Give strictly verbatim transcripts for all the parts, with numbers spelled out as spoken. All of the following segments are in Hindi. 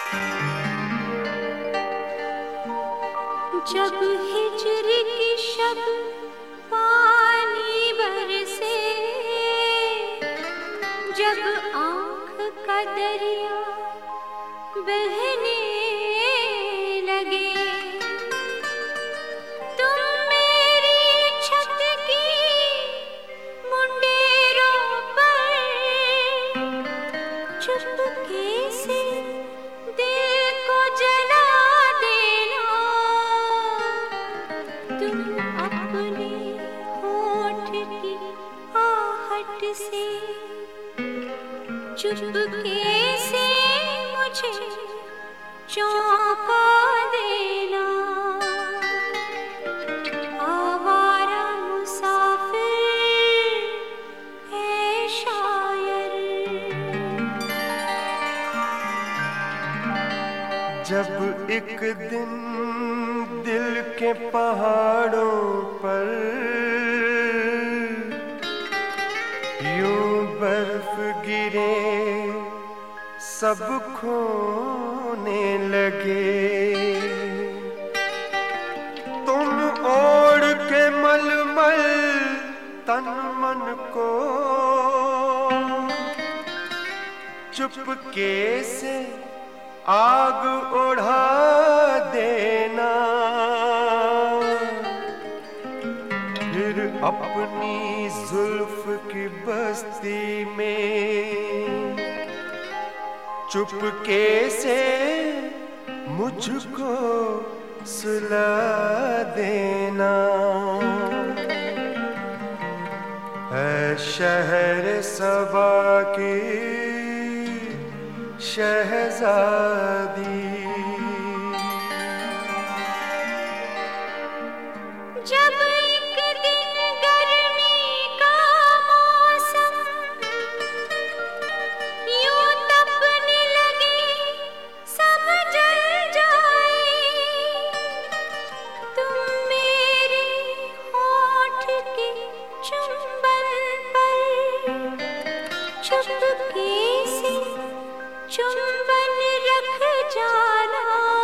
जब हिजर की शब पानी बरसे, जब आँख का दरिया बहने लगे, तुम मेरी छत की मुंडेरों पर चुपके से दिल को जला देना। तुम अपने होठ की आहट से चुपके से मुझे चौंका देना। आवारा मुसाफिर है शायर। जब एक दिन दिल के पहाड़ों पर यूं बर्फ गिरे, सब खोने लगे, तुम ओढ़ के मलमल तन मन को चुपके से आग उड़ा देना। फिर अपनी जुल्फ की बस्ती में चुपके से मुझको सुला देना। है शहर सबा की शहजादी। जब एक दिन गर्मी का मौसम यूं तपने लगे, सब जल जाए, तुम मेरे होठ के चुंबन पर चुपके से चुंबन रख जाना।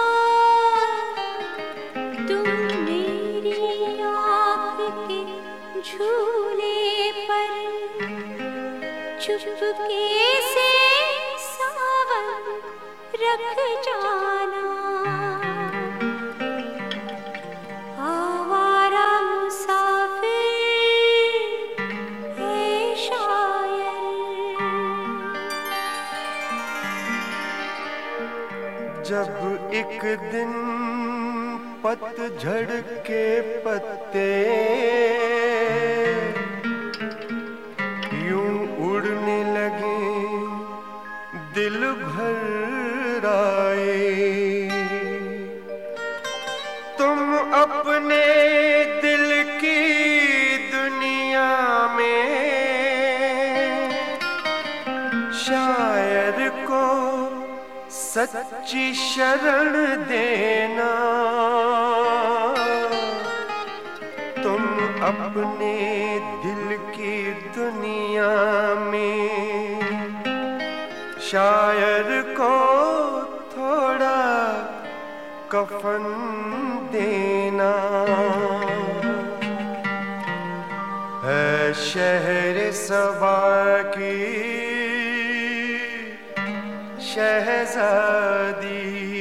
तुम मेरी आँख के झूले पर चुपके से सावन रख जाना। आवारा मुसाफिर है शायर। जब एक दिन पतझड़ के पत्ते यूं उड़ने लगे, दिल भर आए, तुम अपने दिल की दुनिया में शायर को सच्ची शरण देना। तुम अपने दिल की दुनिया में शायर को थोड़ा कफन देना। है शहर सबा की शहजादी।